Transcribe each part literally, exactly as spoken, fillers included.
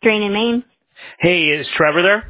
Drain and Main. Hey, is Trevor there?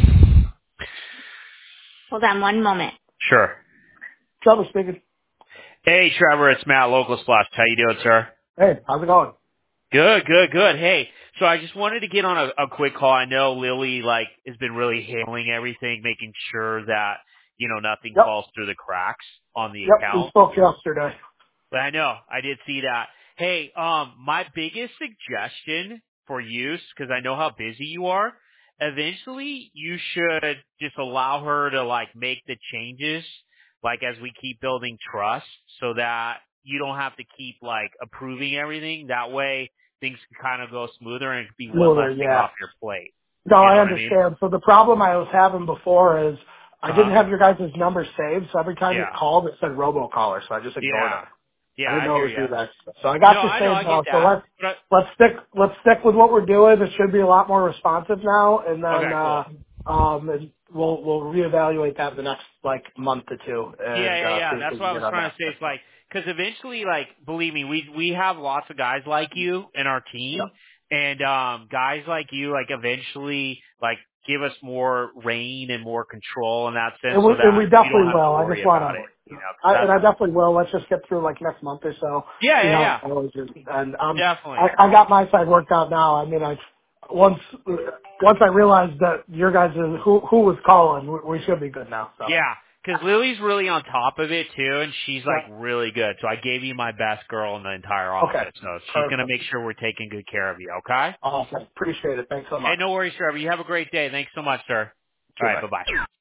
Hold on one moment. Sure. Trevor speaking. Hey, Trevor, it's Matt, Local Splash. How you doing, sir? Hey, how's it going? Good, good, good. Hey, so I just wanted to get on a, a quick call. I know Lily, like, has been really handling everything, making sure that, you know, nothing Yep. falls through the cracks on the Yep, we account. spoke yesterday. But I know, I did see that. Hey, um, my biggest suggestion for use, because I know how busy you are, eventually you should just allow her to like make the changes, like as we keep building trust, so that you don't have to keep like approving everything. That way things can kind of go smoother and it can be one Smoother, less thing yeah. off your plate. No, You know I what I mean? understand. So the problem I was having before is I Uh didn't huh. have your guys' number saved, so every time it Yeah. called, it said robocaller, so I just ignored Yeah. it. Yeah, I didn't I know hear it you. would do that. So I No, got you I know, I saved get now. So that. let's But let's stick let's stick with what we're doing. It should be a lot more responsive now, and I, then okay, cool. uh, um, and we'll we'll reevaluate that the next like month or two, Yeah, and yeah, uh, yeah. see if That's we what can I get was on trying that. to say. It's like, because eventually, like, believe me, we we have lots of guys like you in our Yep. team, and um guys like you, like, eventually, like, give us more reign and more control in that sense, And we, so and that we you don't definitely have to will. I worry just want about it. to, You know, because I, and that's I definitely will. Let's just get through like next month or so, yeah, see yeah, how yeah, it goes. And, and um, definitely. I, I got my side worked out now. I mean, I once once I realized that your guys who who was calling, we, we should be good now. So Yeah, because Lily's really on top of it too, and she's like yeah, really good. So I gave you my best girl in the entire okay, office, so she's gonna perfect, make sure we're taking good care of you. Okay? awesome, appreciate it. Thanks so Hey, much. no worries, Trevor. You have a great day. Thanks so much, sir. All Too right, bye. bye bye.